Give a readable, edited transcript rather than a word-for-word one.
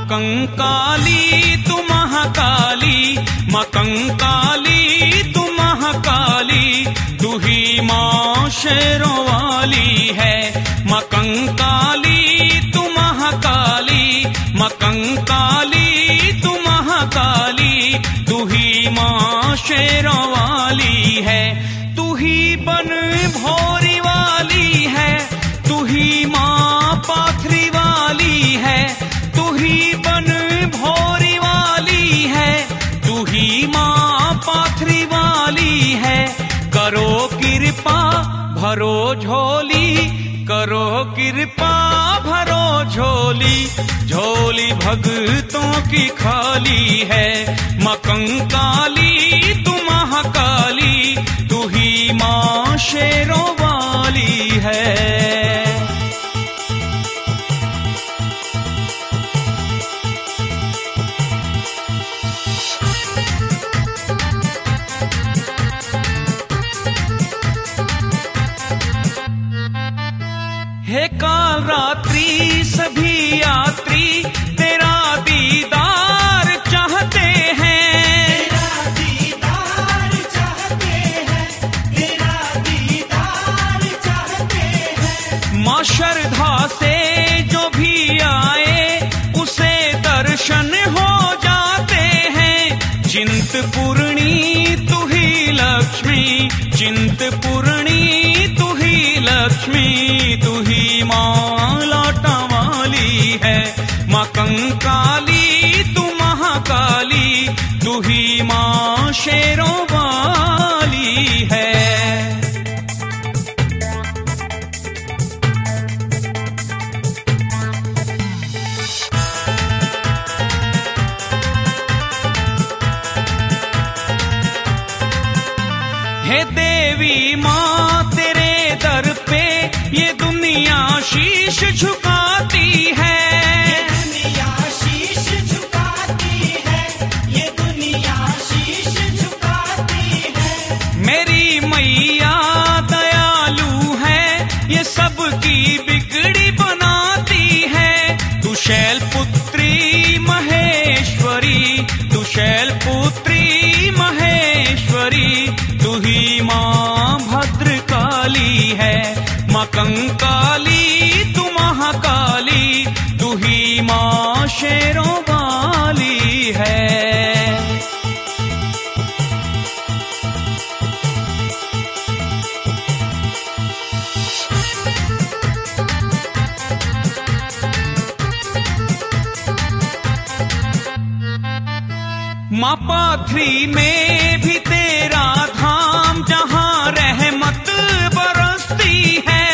कंकाली तू महाकाली, माँ कंकाली तू महाकाली, तू ही माँ शेरों वाली है। माँ कंकाली तू महाकाली, माँ कंकाली तू महाकाली, तू ही माँ शेरों वाली है। तू ही बन भोरी वाली है, तू ही माँ पाथरी वाली है, तू ही बन भोरी वाली है, तू ही माँ पाथरी वाली है। करो कृपा भरो झोली, करो कृपा भरो झोली, झोली भक्तों की खाली है। माँ कंकाली तू महाकाली, तू ही माँ शेरों वाली है। हे काल रात्रि सभी यात्री तेरा दीदार चाहते हैं, तेरा दीदार चाहते हैं, तेरा दीदार चाहते हैं। माँ श्रद्धा से जो भी आए उसे दर्शन हो जाते हैं। चिंतपूर्णी तू ही लक्ष्मी, चिंतपूर्णी तू ही लक्ष्मी, तू ही माँ लाटा वाली है। माँ कंकाली तू महाकाली, तू ही माँ शेरों वाली है। हे देवी माँ तेरे दर पे ये दुनिया शीश झुकाती है, दुनिया शीश झुकाती है, ये दुनिया शीश झुकाती है। मेरी मैया दयालु है, ये सबकी बिगड़ी बनाती है। तू शैलपुत्री महेश्वरी, तू शैलपुत्री महेश्वरी, तू ही माँ भद्रकाली है। माँ कंकाली तू महाकाली, तू ही माँ शेरों वाली है। माँ पाथरी में भी तेरा धाम, जहाँ रहमत बरसती है,